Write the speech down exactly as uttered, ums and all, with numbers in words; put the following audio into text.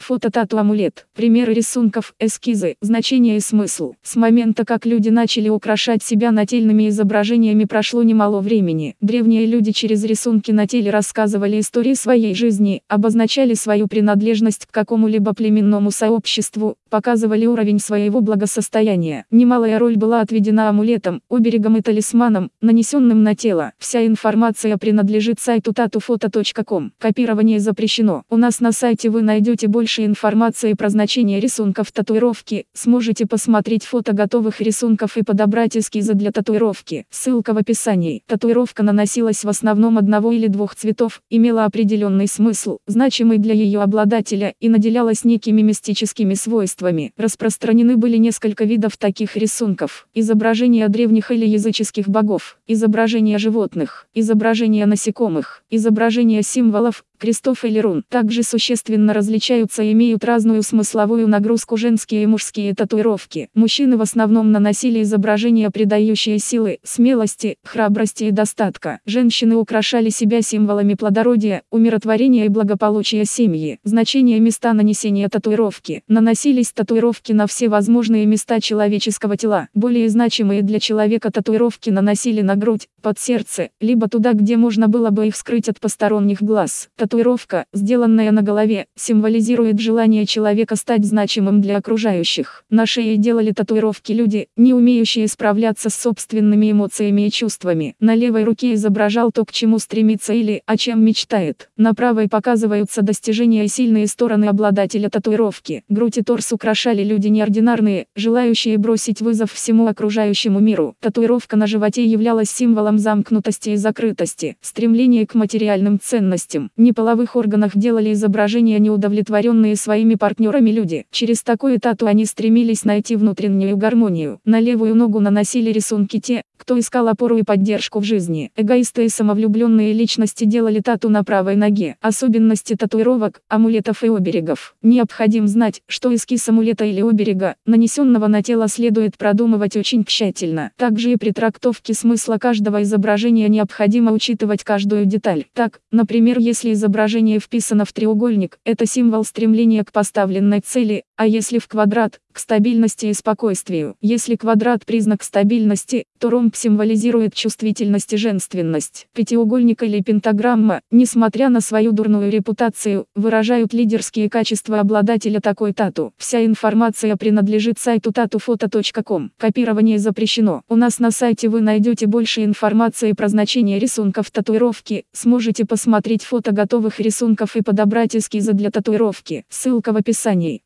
Фото-тату-амулет. Примеры рисунков, эскизы, значение и смысл. С момента, как люди начали украшать себя нательными изображениями, прошло немало времени. Древние люди через рисунки на теле рассказывали истории своей жизни, обозначали свою принадлежность к какому-либо племенному сообществу, показывали уровень своего благосостояния. Немалая роль была отведена амулетам, оберегам и талисманам, нанесенным на тело. Вся информация принадлежит сайту татуфото точка ком. Копирование запрещено. У нас на сайте вы найдете больше информации про значение рисунков татуировки, сможете посмотреть фото готовых рисунков и подобрать эскизы для татуировки. Ссылка в описании. Татуировка наносилась в основном одного или двух цветов, имела определенный смысл, значимый для ее обладателя, и наделялась некими мистическими свойствами. Распространены были несколько видов таких рисунков: изображения древних или языческих богов, изображения животных, изображения насекомых, изображения символов, крестов или рун. Также существенно различаются и имеют разную смысловую нагрузку женские и мужские татуировки. Мужчины в основном наносили изображения, придающие силы, смелости, храбрости и достатка. Женщины украшали себя символами плодородия, умиротворения и благополучия семьи. Значение места нанесения татуировки. Наносились татуировки на все возможные места человеческого тела. Более значимые для человека татуировки наносили на грудь, под сердце, либо туда, где можно было бы их скрыть от посторонних глаз. Татуировка, сделанная на голове, символизирует желание человека стать значимым для окружающих. На шее делали татуировки люди, не умеющие справляться с собственными эмоциями и чувствами. На левой руке изображал то, к чему стремится или о чем мечтает. На правой показываются достижения и сильные стороны обладателя татуировки. Грудь и торс украшали люди неординарные, желающие бросить вызов всему окружающему миру. Татуировка на животе являлась символом замкнутости и закрытости, стремления к материальным ценностям. В половых органах делали изображения неудовлетворенные своими партнерами люди. Через такое тату они стремились найти внутреннюю гармонию. На левую ногу наносили рисунки те, кто искал опору и поддержку в жизни. Эгоисты и самовлюбленные личности делали тату на правой ноге. Особенности татуировок, амулетов и оберегов. Необходимо знать, что эскиз амулета или оберега, нанесенного на тело, следует продумывать очень тщательно. Также и при трактовке смысла каждого изображения необходимо учитывать каждую деталь. Так, например, если изображение вписано в треугольник, это символ стремления к поставленной цели, а если в квадрат – к стабильности и спокойствию. Если квадрат – признак стабильности, то ромб символизирует чувствительность и женственность. Пятиугольник или пентаграмма, несмотря на свою дурную репутацию, выражают лидерские качества обладателя такой тату. Вся информация принадлежит сайту татуфото точка ком. Копирование запрещено. У нас на сайте вы найдете больше информации про значение рисунков татуировки, сможете посмотреть фото готовых рисунков и подобрать эскизы для татуировки. Ссылка в описании.